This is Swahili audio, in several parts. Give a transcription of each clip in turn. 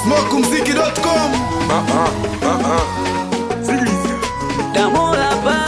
Smokumziki.com. Damora ba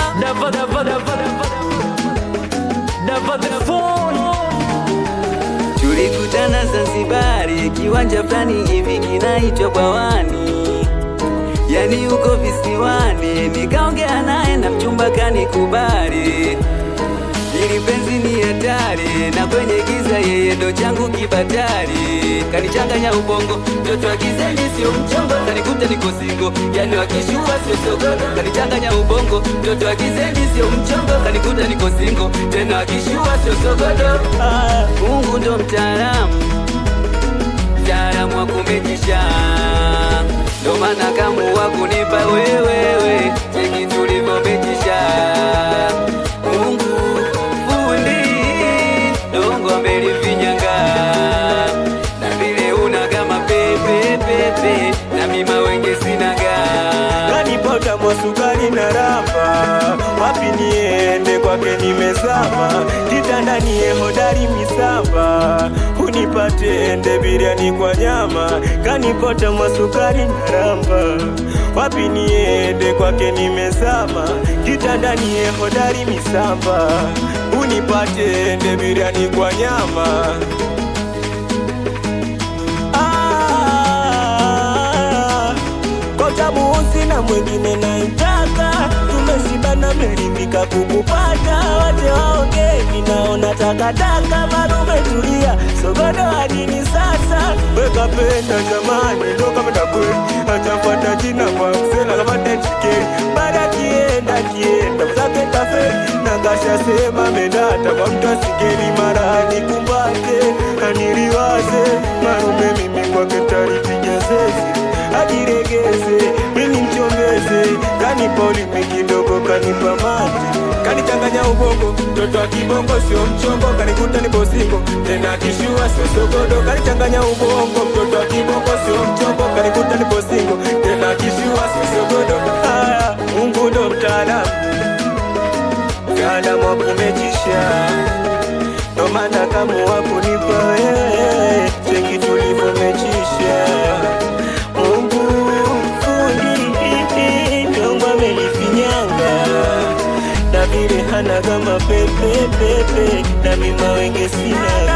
tulikutana Zanzibari, kiwanja fulani hivi kinaitwa Bwawani, yani uko visiwani. Nikaongea naye na mchumba kanikubali, ili penzi ni hatari, na kwenye giza yeye ndo changu kibatari. Kanichanganya ubongo, mtoto wa kizeni sio mchongo, kanikuta niko singo, yani wakishua sio sogodo. Kanichanganya ubongo, mtoto wa kizeni sio mchongo, kanikuta niko singo, tena wakishua sio sogodo. Mungu ndo mtaalamu, mtaalamu wa kumejisha, ndo maana kamuwa kunipa wewe, cheki tulivyomejisha. Mungu fundi, dongo amelifinyanga, na vile una kama pepe, na mima wenge sinaga. Kanipota mwasukari na rapa, wapi niende kwake nimezama. Kitandani ye hodari misamba, unipate ende biriani kwa nyama. Kanipota mwasukari na rapa, wapi niende kwake nimezama. Kitandani ye hodari misamba, unipate ende biriani kwa nyama. Sina mwengine naitaka, tumeshibana merimika kukupata. Wache waongeni naona takataka, malume tulia, sogodo hadini sasa. Weka penda jamani, ndo kama takwe, achafata jina kwa kusela kama tenchikeri. Bada kienda, mzake tafe, nangasha sema medata kwa mtasikeri. Mara nikumbate, aniriwaze, malume mimi kwa ketari pijazezi. Ajiregeze, mimi mchombeze, kanipa ulimi kidogo, kanipa mate. Kanichanganya ubongo, mtoto wa kibongo sio mchongo, kanikuta nipo singo, tena kishua sio sogodo. Kanichanganya ubongo, mtoto wa kibongo sio mchongo, kanikuta nipo singo, tena kishua sio sogodo. Mungu ndo mtaalamu, mtaalamu wa kumejisha, ndo maana kamuwa kunipa wewe, cheki tulivyomejisha. Na vile hana kama pepe, na mima wenge sinaga.